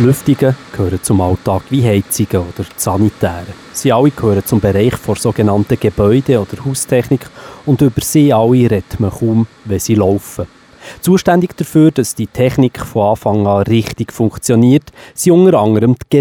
Lüftungen gehören zum Alltag wie Heizungen oder Sanitäre. Sie alle gehören zum Bereich der sogenannten Gebäude- oder Haustechnik und über sie alle redet man kaum, wenn sie laufen. Zuständig dafür, dass die Technik von Anfang an richtig funktioniert, sind unter anderem die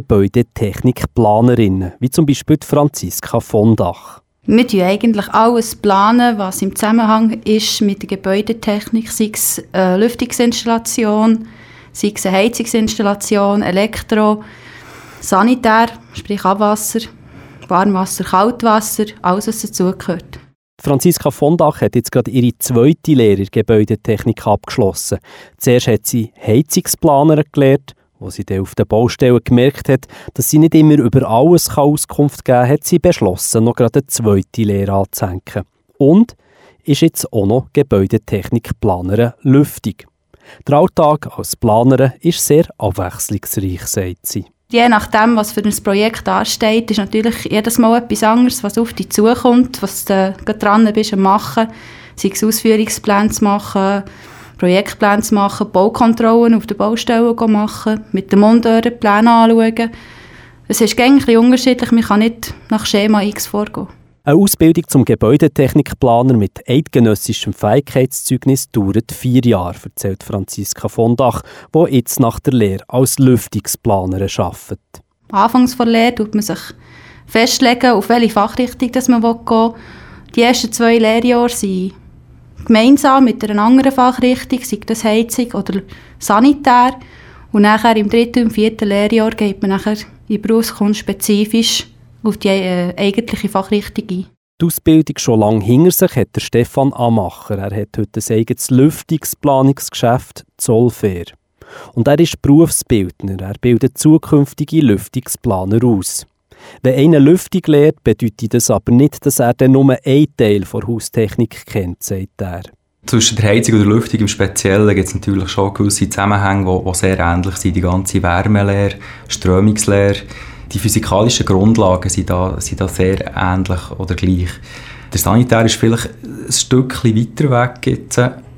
Gebäudetechnikplanerinnen, wie zum Beispiel die Franziska von Dach. Wir planen eigentlich alles, was im Zusammenhang ist mit der Gebäudetechnik, sei es eine Lüftungsinstallation, sei es eine Heizungsinstallation, Elektro, Sanitär, sprich Abwasser, Warmwasser, Kaltwasser, alles, was dazugehört. Franziska von Dach hat jetzt gerade ihre zweite Lehre in Gebäudetechnik abgeschlossen. Zuerst hat sie Heizungsplaner gelernt. Als sie dann auf den Baustellen gemerkt hat, dass sie nicht immer über alles Auskunft geben kann, hat sie beschlossen, noch gerade eine zweite Lehre anzuhängen. Und ist jetzt auch noch Gebäudetechnikplanerin Lüftung. Der Alltag als Planerin ist sehr abwechslungsreich, sagt sie. Je nachdem, was für ein Projekt ansteht, ist natürlich jedes Mal etwas anderes, was auf dich zukommt, was du dran bist am Machen. Sei es Ausführungspläne zu machen, Projektpläne zu machen, Baukontrollen auf der Baustelle machen, mit dem Monteur den Plan anschauen. Es ist gängig unterschiedlich, man kann nicht nach Schema X vorgehen. Eine Ausbildung zum Gebäudetechnikplaner mit eidgenössischem Fähigkeitszeugnis dauert 4 Jahre, erzählt Franziska von Dach, die jetzt nach der Lehre als Lüftungsplanerin arbeitet. Anfangs der Lehre tut man sich festlegen, auf welche Fachrichtung man gehen will. Die ersten 2 Lehrjahre sind gemeinsam mit einer anderen Fachrichtung, sei das Heizung oder Sanitär. Und nachher im 3. und 4. Lehrjahr geht man nachher in Berufskunst spezifisch auf die eigentliche Fachrichtung ein. Die Ausbildung schon lange hinter sich hat der Stefan Amacher. Er hat heute ein eigenes Lüftungsplanungsgeschäft Zollfair. Und er ist Berufsbildner. Er bildet zukünftige Lüftungsplaner aus. Wenn einer Lüftung lernt, bedeutet das aber nicht, dass er dann nur einen Teil der Haustechnik kennt, sagt er. Zwischen der Heizung und der Lüftung im Speziellen gibt es natürlich schon gewisse Zusammenhänge, die sehr ähnlich sind. Die ganze Wärmelehre, Strömungslehre, die physikalischen Grundlagen sind da sehr ähnlich oder gleich. Der Sanitär ist vielleicht ein Stückchen weiter weg jetzt,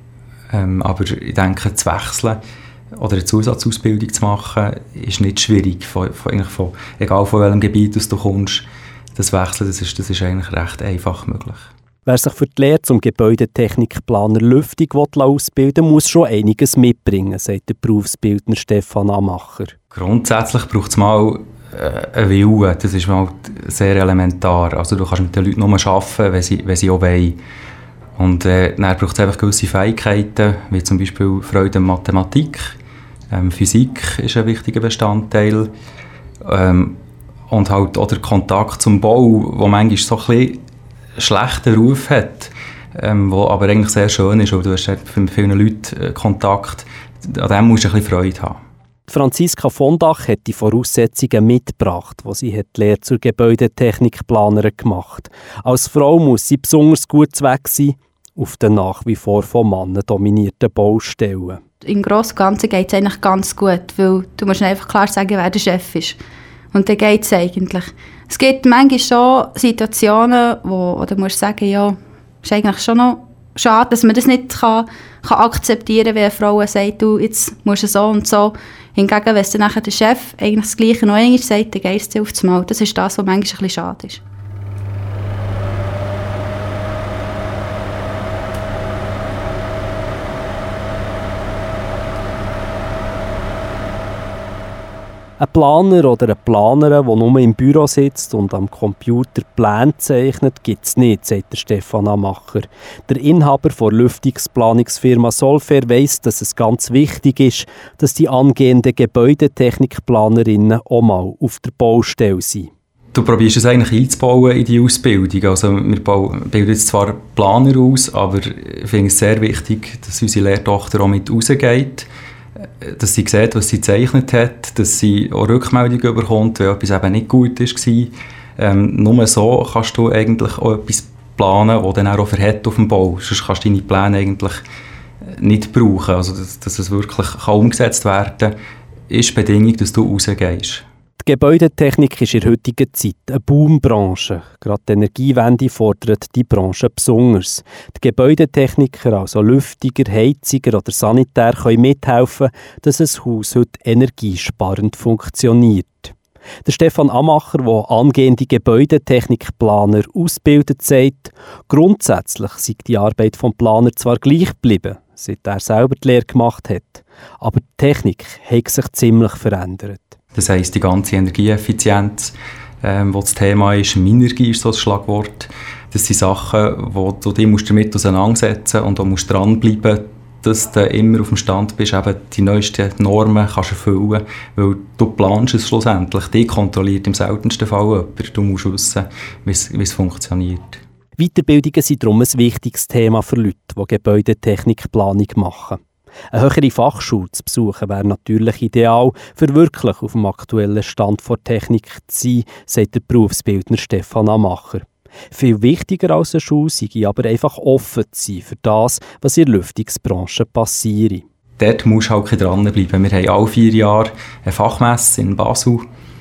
aber ich denke, zu wechseln oder eine Zusatzausbildung zu machen, ist nicht schwierig. Egal von welchem Gebiet du kommst, das Wechseln, das ist eigentlich recht einfach möglich. Wer sich für die Lehre zum Gebäudetechnikplaner Lüftung ausbilden will, muss schon einiges mitbringen, sagt der Berufsbildner Stefan Amacher. Grundsätzlich braucht es mal einen Willen. Das ist mal sehr elementar. Also du kannst mit den Leuten nur arbeiten, wenn sie auch wollen. Und dann braucht es einfach gewisse Fähigkeiten, wie zum Beispiel Freude an Mathematik. Physik ist ein wichtiger Bestandteil. Und halt auch der Kontakt zum Bau, der manchmal so ein bisschen schlechten Ruf hat, wo aber eigentlich sehr schön ist, weil du hast mit vielen Leuten Kontakt. An dem musst du ein bisschen Freude haben. Franziska von Dach hat die Voraussetzungen mitgebracht, die sie die Lehre zur Gebäudetechnikplanerin gemacht hat. Als Frau muss sie besonders gut weg sein auf den nach wie vor von Männern dominierten Baustellen. Im Großen und Ganzen geht es eigentlich ganz gut, weil du musst einfach klar sagen, wer der Chef ist. Und dann geht es eigentlich. Es gibt manchmal schon Situationen, wo du musst sagen, ja, ist eigentlich schon noch schade, dass man das nicht kann akzeptieren kann, wenn eine Frau sagt, du, jetzt musst du so und so. Hingegen, wenn es dann nachher der Chef eigentlich das Gleiche noch einmal sagt, dann geht es dir aufs Maul. Das ist das, was manchmal ein bisschen schade ist. Ein Planer oder eine Planerin, der nur im Büro sitzt und am Computer Pläne zeichnet, gibt es nicht, sagt der Stefan Amacher. Der Inhaber der Lüftungsplanungsfirma Zollfair weiss, dass es ganz wichtig ist, dass die angehenden Gebäudetechnikplanerinnen auch mal auf der Baustelle sind. Du probierst es eigentlich einzubauen in die Ausbildung. Also wir bilden jetzt zwar Planer aus, aber ich finde es sehr wichtig, dass unsere Lehrtochter auch mit rausgeht. Dass sie sieht, was sie gezeichnet hat, dass sie auch Rückmeldungen bekommt, wenn etwas eben nicht gut war. Nur so kannst du eigentlich auch etwas planen, das dann auch verhält auf dem Bau. Sonst kannst du deine Pläne eigentlich nicht brauchen. Also, dass es wirklich kann umgesetzt werden kann, ist die Bedingung, dass du rausgehst. Die Gebäudetechnik ist in der heutigen Zeit eine Boombranche. Gerade die Energiewende fordert die Branche besonders. Die Gebäudetechniker, also Lüftiger, Heiziger oder Sanitär, können mithelfen, dass ein Haus heute energiesparend funktioniert. Der Stefan Amacher, der angehende Gebäudetechnikplaner ausbildet, sagt, grundsätzlich sei die Arbeit des Planers zwar gleich geblieben, seit er selber die Lehre gemacht hat, aber die Technik hat sich ziemlich verändert. Das heisst, die ganze Energieeffizienz, wo das Thema ist, Minergie ist so ein Schlagwort. Das sind Sachen, wo du dich damit auseinandersetzen musst und du musst dranbleiben, dass du immer auf dem Stand bist, eben die neuesten Normen kannst erfüllen, weil du planst es schlussendlich. Die kontrolliert im seltensten Fall jemand. Du musst wissen, wie es funktioniert. Weiterbildungen sind darum ein wichtiges Thema für Leute, die Gebäudetechnikplanung machen. Eine höhere Fachschule zu besuchen wäre natürlich ideal, für wirklich auf dem aktuellen Stand der Technik zu sein, sagt der Berufsbildner Stefan Amacher. Viel wichtiger als eine Schule sei aber einfach offen zu sein für das, was in der Lüftungsbranche passiert. Dort musst du halt dranbleiben. Wir haben alle 4 Jahre eine Fachmesse in Basel,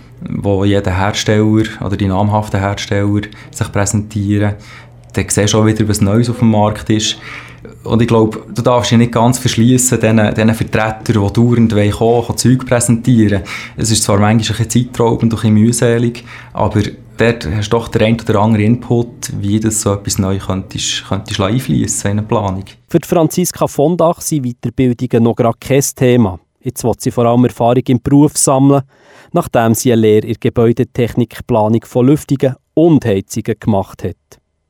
wo jeder Hersteller oder die namhaften Hersteller sich präsentieren. Dann siehst du auch wieder, was Neues auf dem Markt ist. Und ich glaube, du darfst dich nicht ganz verschliessen, diesen Vertretern, die dauernd kommen, Zeug präsentieren. Es ist zwar manchmal ein bisschen zeitraubend und ein bisschen mühselig, aber dort hast du doch den einen oder anderen Input, wie das so etwas neu könntest einfliessen in eine Planung. Für Franziska von Dach sind Weiterbildungen noch gerade kein Thema. Jetzt will sie vor allem Erfahrung im Beruf sammeln, nachdem sie eine Lehre in Gebäudetechnikplanung von Lüftungen und Heizungen gemacht hat.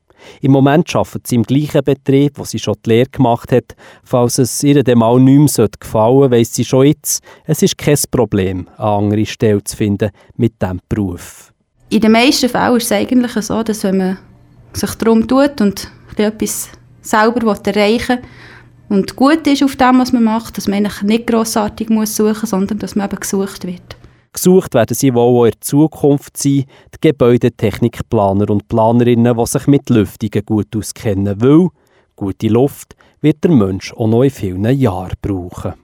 Im Moment arbeitet sie im gleichen Betrieb, wo sie schon die Lehre gemacht hat. Falls es ihr dann mal nicht mehr gefallen sollte, weiss sie schon jetzt, es ist kein Problem, eine andere Stelle zu finden mit diesem Beruf. In den meisten Fällen ist es eigentlich so, dass wenn man sich darum tut und etwas selber erreichen will und gut ist auf dem, was man macht, dass man eigentlich nicht grossartig suchen muss, sondern dass man eben gesucht wird. Gesucht werden sie wohl auch in Zukunft sein, die Gebäudetechnikplaner und Planerinnen, die sich mit Lüftungen gut auskennen, weil gute Luft wird der Mensch auch noch in vielen Jahren brauchen.